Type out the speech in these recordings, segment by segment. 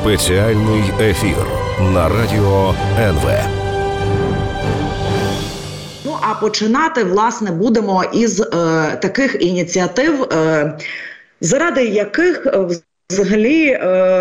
Спеціальний ефір на Радіо НВ. Ну, а починати, власне, будемо із таких ініціатив, заради яких взагалі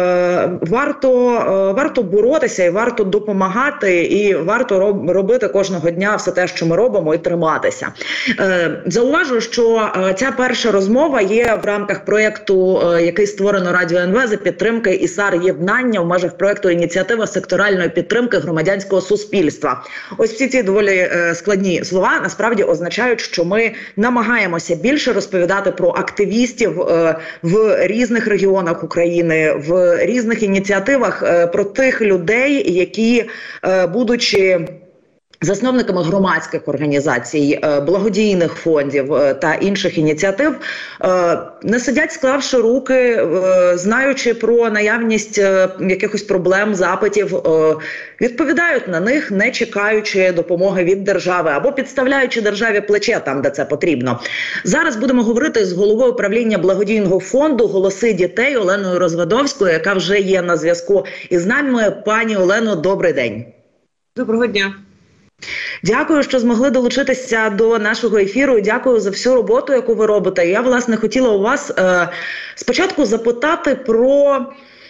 варто боротися і варто допомагати, і варто робити кожного дня все те, що ми робимо, і триматися. Зауважу, що ця перша розмова є в рамках проєкту, який створено Радіо НВ за підтримки ІСАР «Єднання» в межах проєкту «Ініціатива секторальної підтримки громадянського суспільства». Ось всі ці доволі складні слова насправді означають, що ми намагаємося більше розповідати про активістів в різних регіонах України, в різних ініціативах, про тих людей, які, будучи засновниками громадських організацій, благодійних фондів та інших ініціатив, не сидять, склавши руки, знаючи про наявність якихось проблем, запитів, відповідають на них, не чекаючи допомоги від держави або підставляючи державі плече там, де це потрібно. Зараз будемо говорити з головою правління благодійного фонду «Голоси дітей» Оленою Розвадовською, яка вже є на зв'язку із нами. Пані Олено, добрий день. Доброго дня. Дякую, що змогли долучитися до нашого ефіру. Дякую за всю роботу, яку ви робите. Я, власне, хотіла у вас спочатку запитати про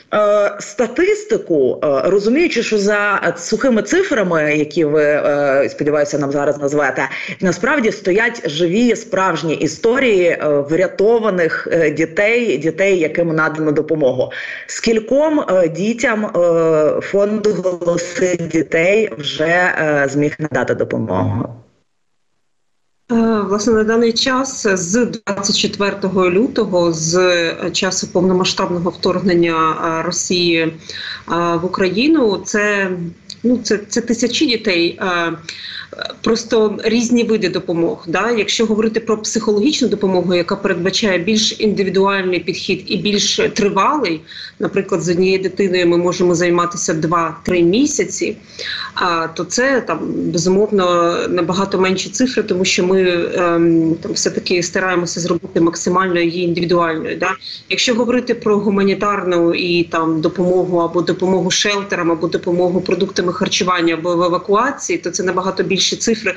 статистику, розуміючи, що за сухими цифрами, які ви, сподіваюся, нам зараз назвете, насправді стоять живі, справжні історії врятованих дітей, яким надано допомогу. Скільком дітям фонд «Голоси дітей» вже зміг надати допомогу? Власне, на даний час з 24 лютого, з часу повномасштабного вторгнення Росії в Україну, це тисячі дітей, просто різні види допомог. Да? Якщо говорити про психологічну допомогу, яка передбачає більш індивідуальний підхід і більш тривалий, наприклад, з однією дитиною ми можемо займатися 2-3 місяці, то це безумовно набагато менші цифри, тому що ми все-таки стараємося зробити максимально її індивідуальною. Да? Якщо говорити про гуманітарну і допомогу або допомогу шелтерам, або допомогу продуктами харчування або в евакуації, то це набагато більші цифри.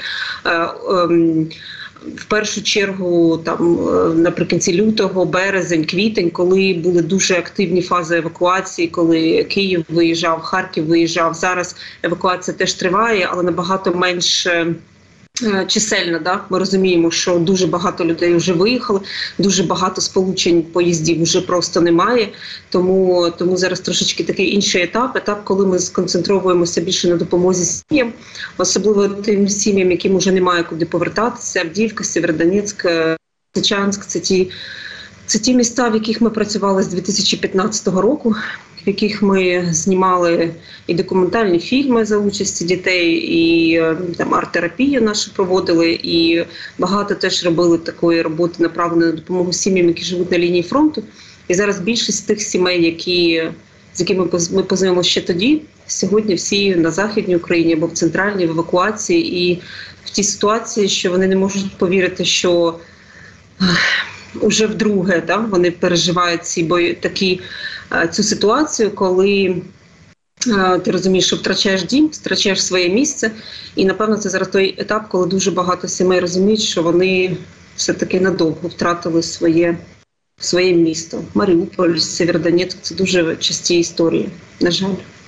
В першу чергу, наприкінці лютого, березень, квітень, коли були дуже активні фази евакуації, коли Київ виїжджав, Харків виїжджав. Зараз евакуація теж триває, але набагато менш чисельна. Да? Ми розуміємо, що дуже багато людей вже виїхали, дуже багато сполучень поїздів вже просто немає. Тому зараз трошечки такий інший етап, коли ми сконцентровуємося більше на допомозі сім'ям, особливо тим сім'ям, яким вже немає куди повертатися. Авдіївка, Сєвєродонецьк, Лисичанськ – це ті міста, в яких ми працювали з 2015 року, в яких ми знімали і документальні фільми за участі дітей, і арт-терапію нашу проводили, і багато теж робили такої роботи, направленої на допомогу сім'ям, які живуть на лінії фронту. І зараз більшість тих сімей, з якими ми познайомилися ще тоді, сьогодні всі на Західній Україні або в центральній, в евакуації, і в тій ситуації, що вони не можуть повірити, що уже вдруге вони переживають цю ситуацію, коли ти розумієш, що втрачаєш дім, втрачаєш своє місце. І, напевно, це зараз той етап, коли дуже багато сімей розуміють, що вони все-таки надовго втратили своє місто. Маріуполь, Сєвєродонецьк – це дуже часті історії, на жаль.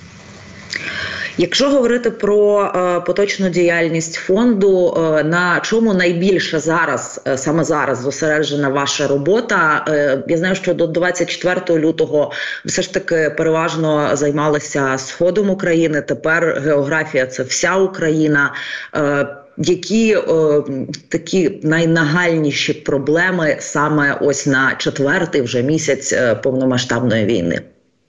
Якщо говорити про поточну діяльність фонду, на чому найбільше саме зараз зосереджена ваша робота? Я знаю, що до 24 лютого все ж таки переважно займалися Сходом України, тепер географія – це вся Україна. Які такі найнагальніші проблеми саме ось на 4-й вже місяць повномасштабної війни?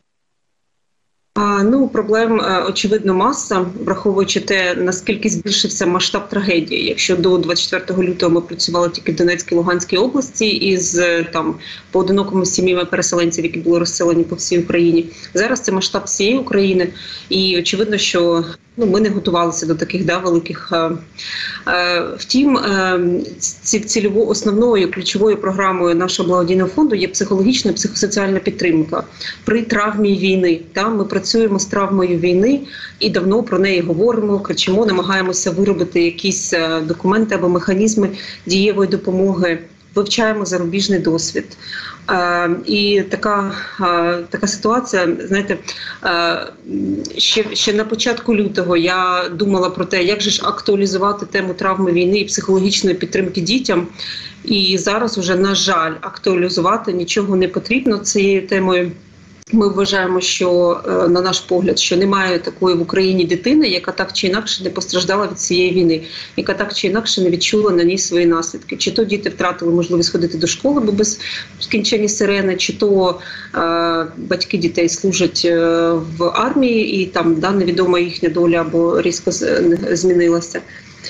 Проблем, очевидно, маса, враховуючи те, наскільки збільшився масштаб трагедії. Якщо до 24 лютого ми працювали тільки в Донецькій, Луганській області із поодинокими сім'ями переселенців, які були розселені по всій Україні, зараз це масштаб всієї України. І очевидно, що ми не готувалися до таких великих. Втім, цільовою основною ключовою програмою нашого благодійного фонду є психологічна і психосоціальна підтримка при травмі війни. Ми працюємо з травмою війни і давно про неї говоримо, кричимо, намагаємося виробити якісь документи або механізми дієвої допомоги. Вивчаємо зарубіжний досвід. І така ситуація, знаєте, ще на початку лютого я думала про те, як же ж актуалізувати тему травми війни і психологічної підтримки дітям. І зараз вже, на жаль, актуалізувати нічого не потрібно цією темою. Ми вважаємо, що, на наш погляд, що немає такої в Україні дитини, яка так чи інакше не постраждала від цієї війни, яка так чи інакше не відчула на ній свої наслідки. Чи то діти втратили можливість ходити до школи, бо без скінчення сирени, чи то батьки дітей служать в армії і там невідома їхня доля або різко змінилася.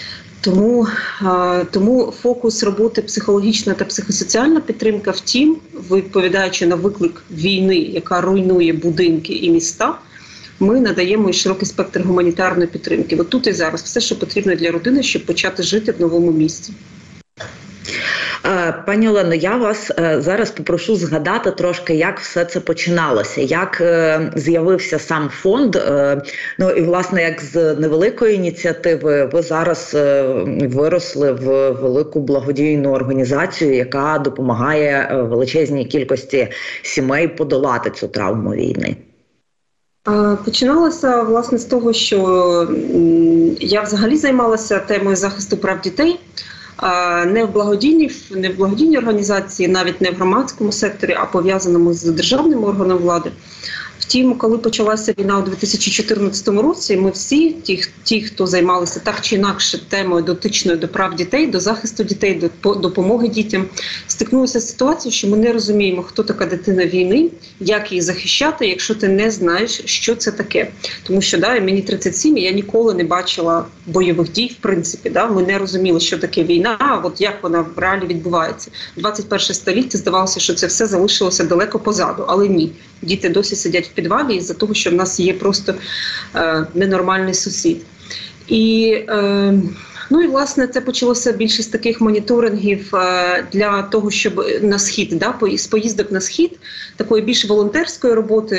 Тому фокус роботи психологічна та психосоціальна підтримка, втім, відповідаючи на виклик війни, яка руйнує будинки і міста, ми надаємо і широкий спектр гуманітарної підтримки. От тут і зараз все, що потрібно для родини, щоб почати жити в новому місті. Пані Олено, я вас зараз попрошу згадати трошки, як все це починалося, як з'явився сам фонд, і, власне, як з невеликої ініціативи ви зараз виросли в велику благодійну організацію, яка допомагає величезній кількості сімей подолати цю травму війни. Починалося, власне, з того, що я взагалі займалася темою захисту прав дітей, не в благодійній організації, навіть не в громадському секторі, а пов'язаному з державним органом влади. Втім, коли почалася війна у 2014 році, ми всі, ті, хто займалися так чи інакше темою дотичною до прав дітей, до захисту дітей, до допомоги дітям, стикнулися з ситуацією, що ми не розуміємо, хто така дитина війни, як її захищати, якщо ти не знаєш, що це таке. Тому що мені 37, і я ніколи не бачила бойових дій, в принципі. Ми не розуміли, що таке війна, як вона в реалі відбувається. 21 століття здавалося, що це все залишилося далеко позаду, але ні. Діти досі сидять в підвалі із-за того, що в нас є просто ненормальний сусід. І, власне, це почалося більше з таких моніторингів для того, щоб на схід, з поїздок на схід, такої більш волонтерської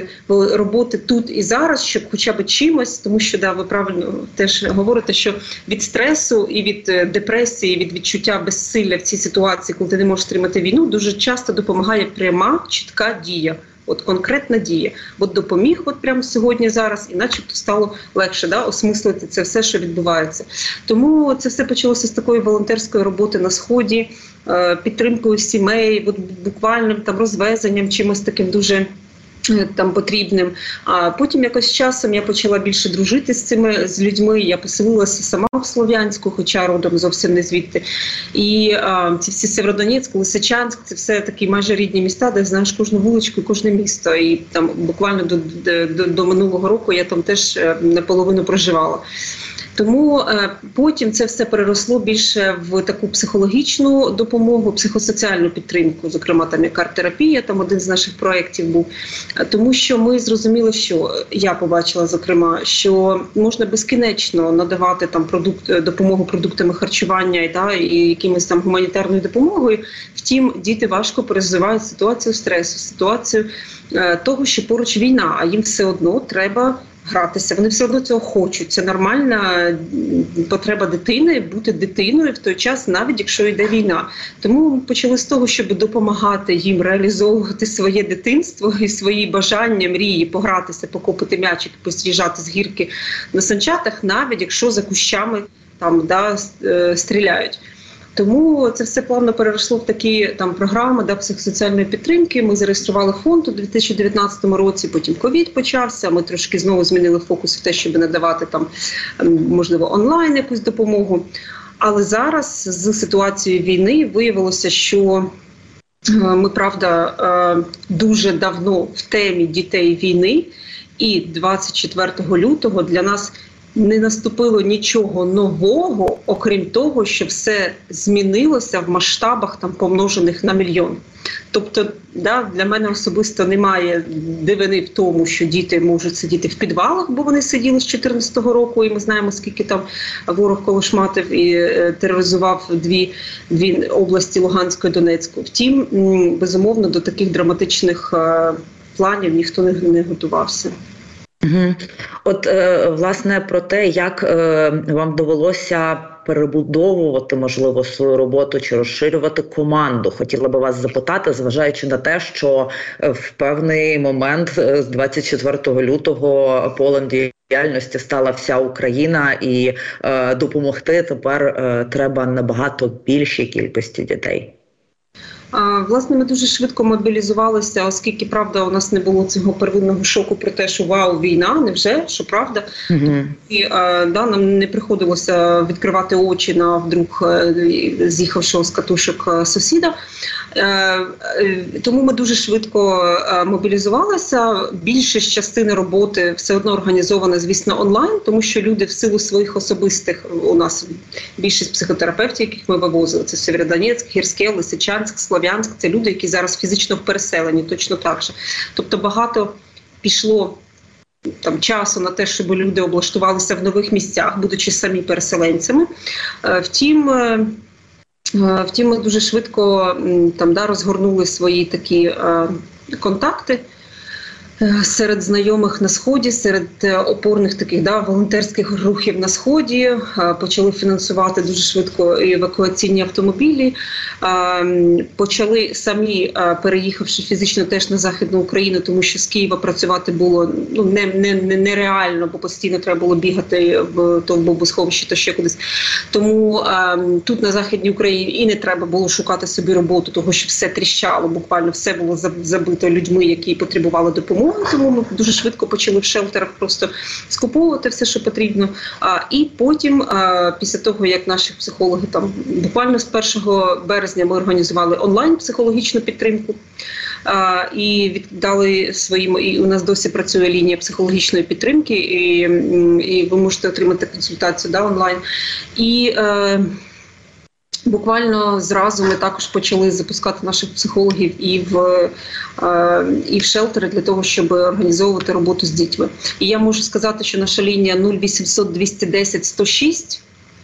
роботи тут і зараз, щоб хоча б чимось, тому що, ви правильно теж говорите, що від стресу і від депресії, від відчуття безсилля в цій ситуації, коли ти не можеш стримати війну, дуже часто допомагає пряма, чітка дія. Конкретна дія. Допоміг прямо сьогодні, зараз, і начебто стало легше осмислити це все, що відбувається. Тому це все почалося з такої волонтерської роботи на Сході, підтримкою сімей, буквально розвезенням, чимось таким дуже потрібним. А потім якось часом я почала більше дружити з людьми. Я поселилася сама в Слов'янську, хоча родом зовсім не звідти. І ці всі Сєвєродонецьк, Лисичанськ, це все такі майже рідні міста, де знаєш кожну вуличку і кожне місто. І там буквально до минулого року я там теж наполовину проживала. Тому потім це все переросло більше в таку психологічну допомогу, психосоціальну підтримку, зокрема там як арт-терапія, там один з наших проєктів був. Тому що ми зрозуміли, що я побачила, зокрема, що можна безкінечно надавати там допомогу продуктами харчування і якимось там гуманітарною допомогою. Втім, діти важко переживають ситуацію стресу, ситуацію того, що поруч війна, а їм все одно треба гратися, вони все одно цього хочуть. Це нормальна потреба дитини бути дитиною в той час, навіть якщо йде війна. Тому ми почали з того, щоб допомагати їм реалізовувати своє дитинство і свої бажання, мрії, погратися, покопити м'ячик, поз'їжджати з гірки на санчатах, навіть якщо за кущами стріляють. Тому це все плавно переросло в такі програми психосоціальної підтримки. Ми зареєстрували фонд у 2019 році, потім ковід почався, ми трошки знову змінили фокус в те, щоб надавати можливо, онлайн якусь допомогу. Але зараз з ситуацією війни виявилося, що ми, правда, дуже давно в темі дітей війни, і 24 лютого для нас не наступило нічого нового, окрім того, що все змінилося в масштабах там помножених на мільйон. Тобто, для мене особисто немає дивини в тому, що діти можуть сидіти в підвалах, бо вони сиділи з 2014 року, і ми знаємо, скільки там ворог колошматив і тероризував дві області Луганську і Донецьку. Втім, безумовно, до таких драматичних планів ніхто не готувався. Угу. От, власне, про те, як вам довелося перебудовувати, можливо, свою роботу чи розширювати команду. Хотіла би вас запитати, зважаючи на те, що в певний момент з 24 лютого полем діяльності стала вся Україна, і допомогти тепер треба набагато більшій кількості дітей. Власне, ми дуже швидко мобілізувалися, оскільки, правда, у нас не було цього первинного шоку про те, що вау, війна, невже, що правда. І нам не приходилося відкривати очі на вдруг з'їхавшого з катушок сусіда. Тому ми дуже швидко мобілізувалися. Більшість частини роботи все одно організована, звісно, онлайн, тому що люди в силу своїх особистих, у нас більшість психотерапевтів, яких ми вивозили, це Сєвєродонецьк, Гірське, Лисичанськ, Слов'янськ, це люди, які зараз фізично в переселенні, точно так же. Тобто багато пішло часу на те, щоб люди облаштувалися в нових місцях, будучи самі переселенцями. Втім, ми дуже швидко розгорнули свої такі контакти серед знайомих на Сході, серед опорних таких волонтерських рухів на Сході. Почали фінансувати дуже швидко евакуаційні автомобілі. Почали самі, переїхавши фізично теж на Західну Україну, тому що з Києва працювати було нереально, бо постійно треба було бігати в то в бомбосховище, то ще кудись. Тому тут на Західній Україні і не треба було шукати собі роботу, тому що все тріщало, буквально все було забито людьми, які потребували допомоги. Тому ми дуже швидко почали в шелтерах просто скуповувати все, що потрібно. І потім, після того, як наші психологи буквально з 1 березня ми організували онлайн-психологічну підтримку і віддали своїм, і у нас досі працює лінія психологічної підтримки, і ви можете отримати консультацію онлайн. І буквально зразу ми також почали запускати наших психологів і в шелтери для того, щоб організовувати роботу з дітьми. І я можу сказати, що наша лінія 0800 210 106.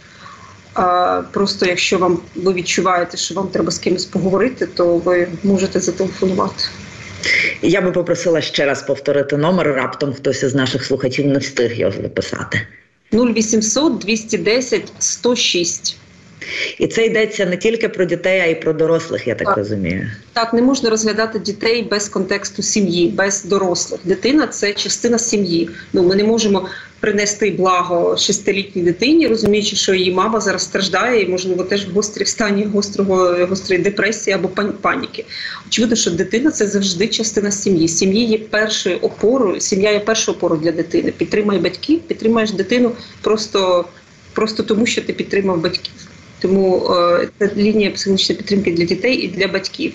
Просто якщо ви відчуваєте, що вам треба з кимось поговорити, то ви можете зателефонувати. Я би попросила ще раз повторити номер, раптом хтось із наших слухачів не встиг його записати. 0800 210 106. І це йдеться не тільки про дітей, а й про дорослих, я так розумію. Так, не можна розглядати дітей без контексту сім'ї, без дорослих. Дитина – це частина сім'ї. Ми не можемо принести благо 6-літній дитині, розуміючи, що її мама зараз страждає і, можливо, теж в стані гострої депресії або паніки. Очевидно, що дитина – це завжди частина сім'ї. Сім'я є першою опорою для дитини. Підтримай батьків, підтримаєш дитину просто тому, що ти підтримав батьків. Тому це лінія психологічної підтримки для дітей і для батьків.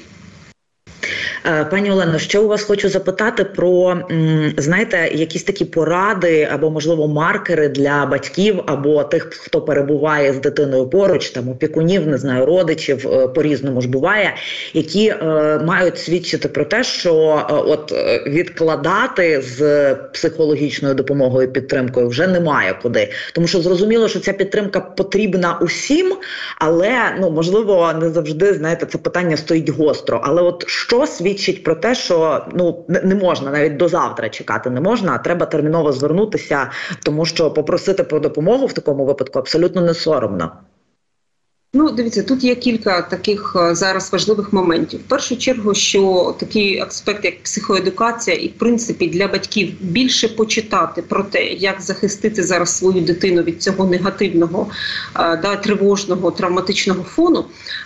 Пані Олено, ще у вас хочу запитати про, знаєте, якісь такі поради або, можливо, маркери для батьків або тих, хто перебуває з дитиною поруч, опікунів, не знаю, родичів, по-різному ж буває, які мають свідчити про те, що відкладати з психологічною допомогою і підтримкою вже немає куди. Тому що зрозуміло, що ця підтримка потрібна усім, але, можливо, не завжди, знаєте, це питання стоїть гостро. Але що свідчить про те, що не можна, навіть до завтра чекати не можна, а треба терміново звернутися, тому що попросити про допомогу в такому випадку абсолютно не соромно. Дивіться, тут є кілька таких зараз важливих моментів. В першу чергу, що такий аспект, як психоедукація, і в принципі для батьків більше почитати про те, як захистити зараз свою дитину від цього негативного, тривожного, травматичного фону,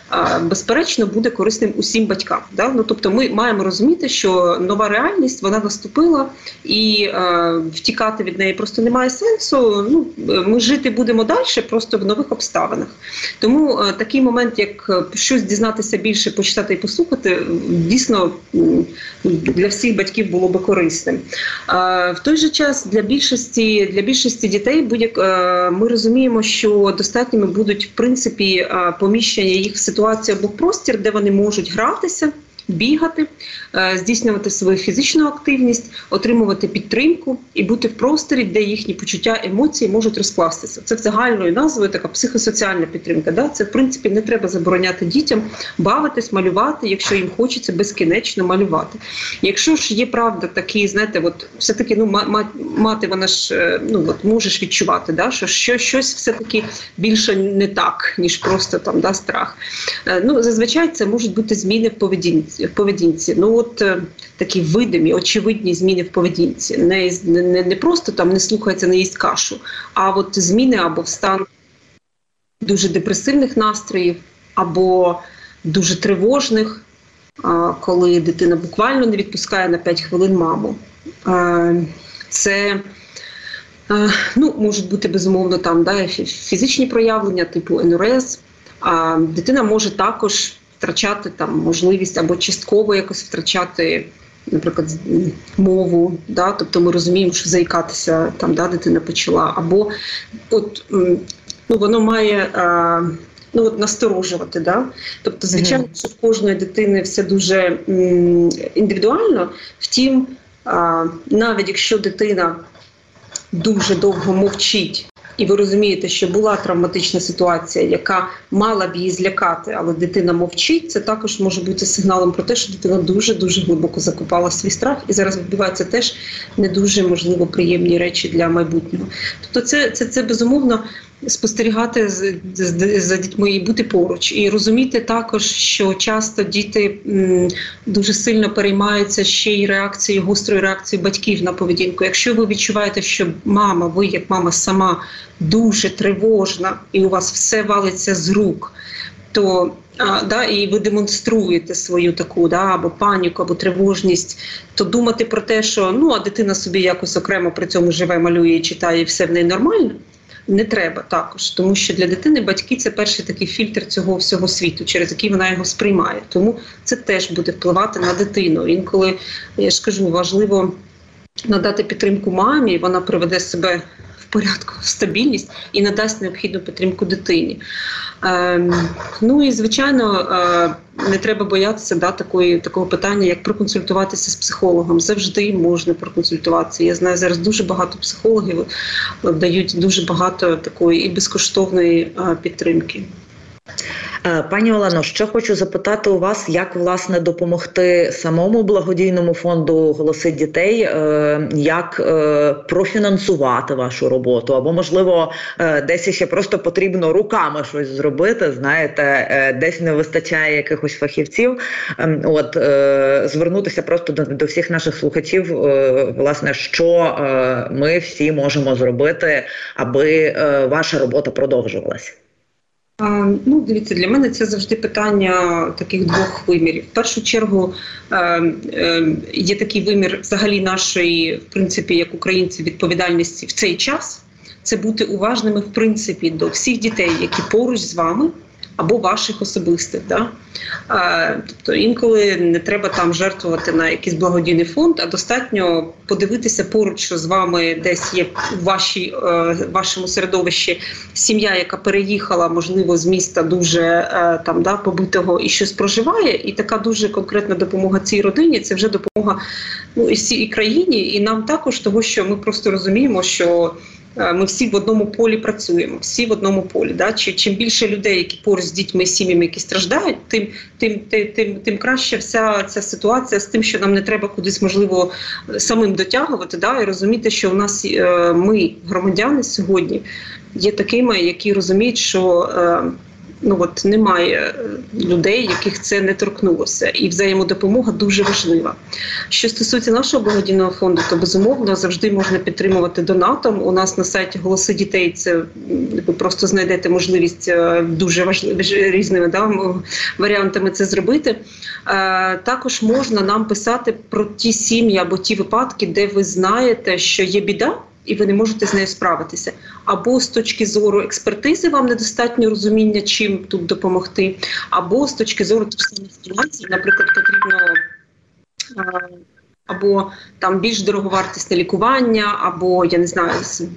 безперечно, буде корисним усім батькам. Да? Ну, тобто ми маємо розуміти, що нова реальність, вона наступила, і втікати від неї просто немає сенсу. Ну, ми жити будемо далі, просто в нових обставинах. Тому такий момент, як щось дізнатися більше, почитати і послухати, дійсно для всіх батьків було би корисним. В той же час для більшості дітей ми розуміємо, що достатніми будуть, в принципі, поміщення їх в ситуацію або в простір, де вони можуть гратися, бігати, здійснювати свою фізичну активність, отримувати підтримку і бути в просторі, де їхні почуття, емоції можуть розкластися. Це загальною назвою така психосоціальна підтримка. Да? Це, в принципі, не треба забороняти дітям бавитись, малювати, якщо їм хочеться безкінечно малювати. Якщо ж є правда такі, знаєте, от все-таки мати, вона ж, можеш відчувати, да? Що щось все-таки більше не так, ніж просто там, да, страх. Зазвичай це можуть бути зміни в поведінці. Такі видимі, очевидні зміни в поведінці. Не просто там не слухається, не їсть кашу, а от зміни або в стан дуже депресивних настроїв, або дуже тривожних, коли дитина буквально не відпускає на 5 хвилин маму. Це можуть бути, безумовно, там, да, фізичні проявлення, типу енурез. Дитина може також втрачати там можливість або частково якось втрачати, наприклад, мову, да? Тобто ми розуміємо, що заїкатися там, да, дитина почала, або воно має насторожувати. Да? Тобто, звичайно, що в кожної дитини все дуже індивідуально, втім, навіть якщо дитина дуже довго мовчить, і ви розумієте, що була травматична ситуація, яка мала б її злякати, але дитина мовчить, це також може бути сигналом про те, що дитина дуже-дуже глибоко закопала свій страх, і зараз відбуваються теж не дуже, можливо, приємні речі для майбутнього. Тобто це безумовно, спостерігати за дітьми і бути поруч. І розуміти також, що часто діти дуже сильно переймаються ще й гострою реакцією батьків на поведінку. Якщо ви відчуваєте, що ви як мама сама дуже тривожна і у вас все валиться з рук, то і ви демонструєте свою таку або паніку, або тривожність, то думати про те, що а дитина собі якось окремо при цьому живе, малює, читає, і все в неї нормально, не треба також, тому що для дитини батьки – це перший такий фільтр цього всього світу, через який вона його сприймає. Тому це теж буде впливати на дитину. Інколи, я ж кажу, важливо надати підтримку мамі, вона приведе себе в порядку, в стабільність і надасть необхідну підтримку дитині. І, звичайно, не треба боятися такого питання, як проконсультуватися з психологом. Завжди можна проконсультуватися. Я знаю, зараз дуже багато психологів дають дуже багато такої і безкоштовної підтримки. Пані Олено, ще хочу запитати у вас, як, власне, допомогти самому благодійному фонду «Голоси дітей», як профінансувати вашу роботу, або, можливо, десь ще просто потрібно руками щось зробити, знаєте, десь не вистачає якихось фахівців, звернутися просто до всіх наших слухачів, власне, що ми всі можемо зробити, аби ваша робота продовжувалася. Дивіться, для мене це завжди питання таких двох вимірів. В першу чергу є такий вимір взагалі нашої, в принципі, як українців, відповідальності в цей час. Це бути уважними, в принципі, до всіх дітей, які поруч з вами, або ваших особистих. Да? Тобто інколи не треба там жертвувати на якийсь благодійний фонд, а достатньо подивитися поруч, що з вами десь є в вашому середовищі сім'я, яка переїхала, можливо, з міста дуже побитого і щось проживає, і така дуже конкретна допомога цій родині, це вже допомога і всій країні, і нам також, того, що ми просто розуміємо, що ми всі в одному полі працюємо, всі в одному полі. Да? Чим більше людей, які поруч з дітьми і сім'ями, які страждають, тим краще вся ця ситуація з тим, що нам не треба кудись, можливо, самим дотягувати, да? І розуміти, що у нас ми, громадяни, сьогодні є такими, які розуміють, що немає людей, яких це не торкнулося. І взаємодопомога дуже важлива. Що стосується нашого благодійного фонду, то, безумовно, завжди можна підтримувати донатом. У нас на сайті «Голоси дітей» це ви просто знайдете можливість дуже різними варіантами це зробити. Також можна нам писати про ті сім'ї або ті випадки, де ви знаєте, що є біда, і ви не можете з нею справитися. Або з точки зору експертизи вам недостатньо розуміння, чим тут допомогти, або з точки зору тих самих фінансів, наприклад, потрібно або там більш дороговартісне лікування, або, я не знаю,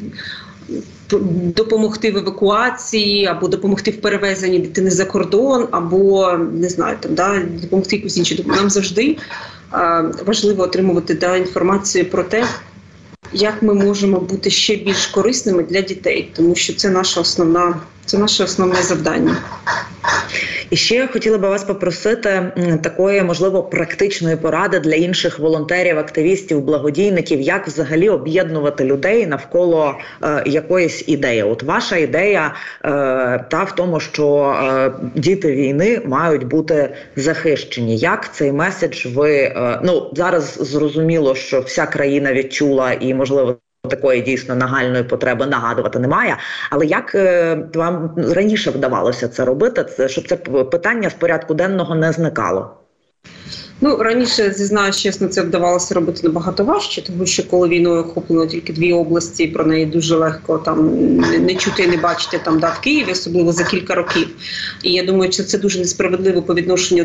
допомогти в евакуації, або допомогти в перевезенні дитини за кордон, або, не знаю, допомогти якусь іншу допомогу. Нам завжди важливо отримувати інформацію про те, як ми можемо бути ще більш корисними для дітей, тому що це наше основне завдання. І ще хотіла би вас попросити такої, можливо, практичної поради для інших волонтерів, активістів, благодійників, як взагалі об'єднувати людей навколо якоїсь ідеї. От ваша ідея в тому, що діти війни мають бути захищені. Як цей меседж ви, зараз зрозуміло, що вся країна відчула і, можливо, такої дійсно нагальної потреби нагадувати немає. Але як вам раніше вдавалося це робити, щоб це питання з порядку денного не зникало? Раніше, зізнаюсь чесно, це вдавалося робити набагато важче, тому що коли війною охоплено тільки 2 області, про неї дуже легко не чути і не бачити в Києві, особливо за кілька років. І я думаю, що це дуже несправедливо по відношенню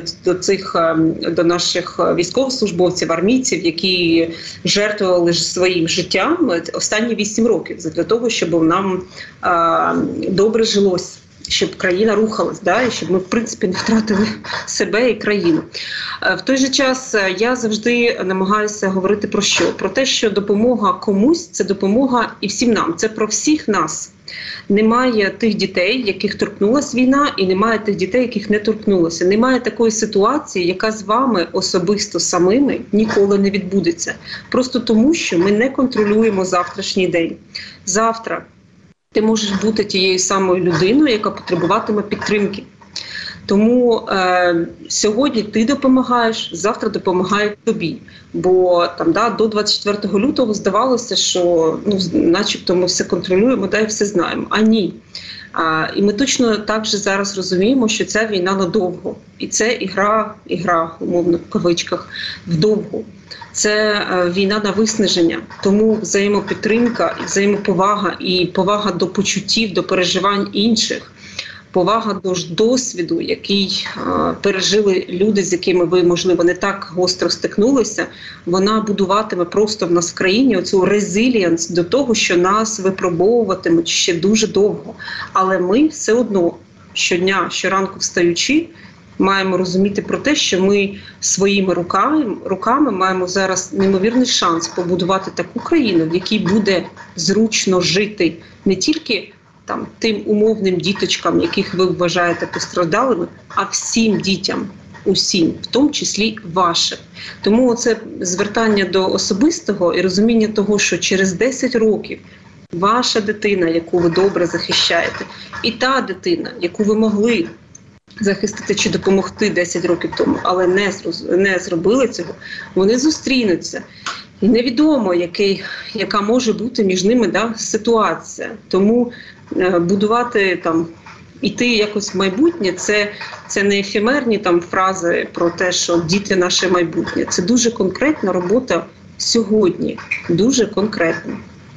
до наших військовослужбовців, армійців, які жертвували своїм життям останні 8 років для того, щоб нам добре жилося, щоб країна рухалась, і щоб ми, в принципі, не втратили себе і країну. В той же час я завжди намагаюся говорити про що? Про те, що допомога комусь – це допомога і всім нам, це про всіх нас. Немає тих дітей, яких торкнулася війна, і немає тих дітей, яких не торкнулося. Немає такої ситуації, яка з вами особисто самими ніколи не відбудеться. Просто тому, що ми не контролюємо завтрашній день. Завтра ти можеш бути тією самою людиною, яка потребуватиме підтримки. Тому сьогодні ти допомагаєш, завтра допомагають тобі. Бо до 24 лютого здавалося, що начебто ми все контролюємо і все знаємо. А ні. І ми точно так же зараз розуміємо, що ця війна надовго. І це ігра, умовно, в кавичках, вдовго. Це війна на виснаження, тому взаємопідтримка, взаємоповага і повага до почуттів, до переживань інших, повага до досвіду, який пережили люди, з якими ви, можливо, не так гостро стикнулися, вона будуватиме просто в нас в країні оцю резилієнс до того, що нас випробовуватимуть ще дуже довго. Але ми все одно щодня, щоранку встаючи, маємо розуміти про те, що ми своїми руками маємо зараз неймовірний шанс побудувати таку країну, в якій буде зручно жити не тільки тим умовним діточкам, яких ви вважаєте постраждалими, а всім дітям, усім, в тому числі вашим. Тому це звертання до особистого і розуміння того, що через 10 років ваша дитина, яку ви добре захищаєте, і та дитина, яку ви могли захистити чи допомогти 10 років тому, але не зробили цього, вони зустрінуться. І невідомо, яка може бути між ними ситуація. Тому будувати іти якось в майбутнє, це не ефемерні фрази про те, що діти наше майбутнє. Це дуже конкретна робота сьогодні, дуже конкретна.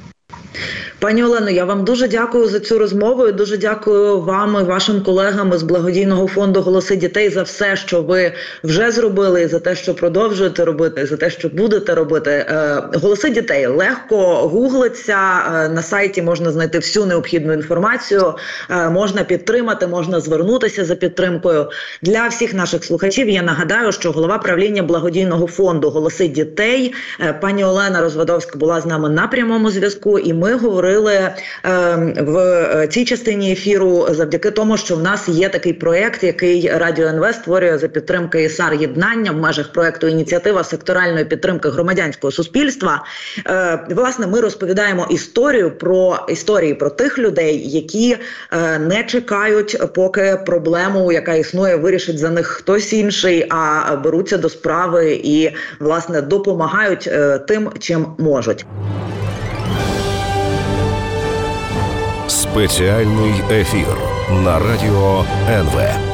Пані Олено, я вам дуже дякую за цю розмову і дуже дякую вам і вашим колегам із благодійного фонду «Голоси дітей» за все, що ви вже зробили, і за те, що продовжуєте робити, і за те, що будете робити. «Голоси дітей» легко гуглиться, на сайті можна знайти всю необхідну інформацію, можна підтримати, можна звернутися за підтримкою. Для всіх наших слухачів я нагадаю, що голова правління благодійного фонду «Голоси дітей» пані Олена Розвадовська була з нами на прямому зв'язку, і ми говорили говорили в цій частині ефіру завдяки тому, що в нас є такий проєкт, який Радіо НВ створює за підтримки ІСАР «Єднання» в межах проєкту «Ініціатива секторальної підтримки громадянського суспільства». Власне, ми розповідаємо історії про тих людей, які не чекають, поки проблему, яка існує, вирішить за них хтось інший, а беруться до справи і, власне, допомагають тим, чим можуть. Спеціальний ефір на Радіо НВ.